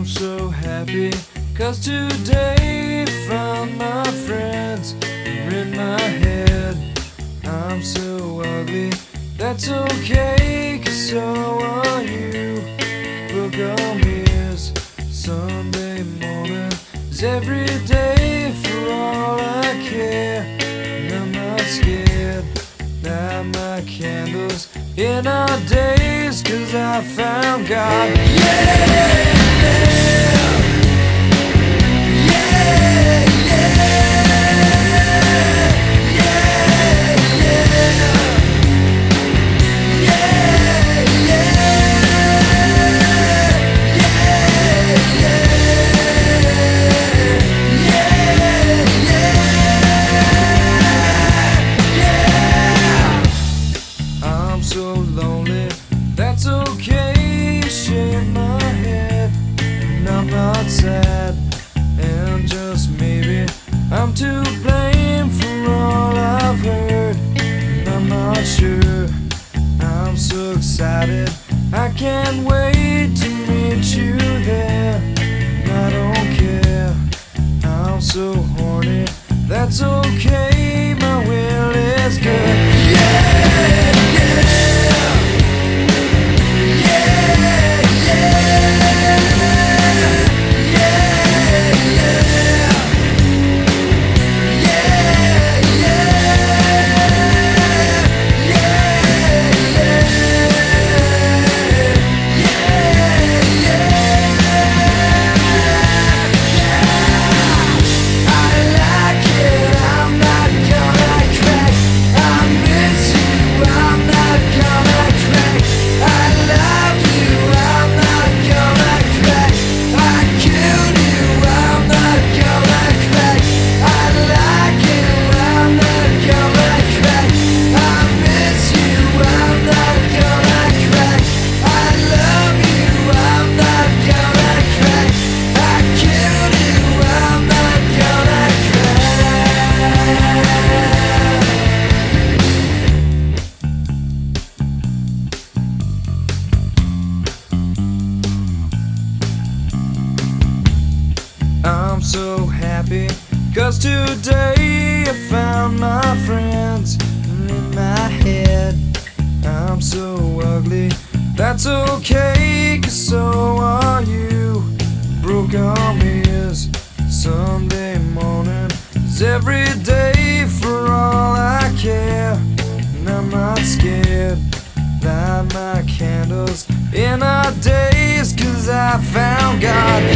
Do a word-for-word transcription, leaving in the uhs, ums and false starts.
I'm so happy, cause today found my friends are in my head. I'm so ugly, that's okay, cause so are you. Book on mirrors, Sunday morning is every day for all I care. And I'm not scared, light my candles in our days, cause I found God. Yeah! So lonely, that's okay, shake my head, and I'm not sad, and just maybe I'm to blame for all I've heard, and I'm not sure. I'm so excited, I can't wait to meet you there, and I don't care, I'm so horny, that's okay, my will is good. Yeah! I'm so happy, cause today I found my friends in my head. I'm so ugly, that's okay, cause so are you. Broke arm is Sunday morning is every day for all I care. And I'm not scared, light my candles in our days, cause I found God.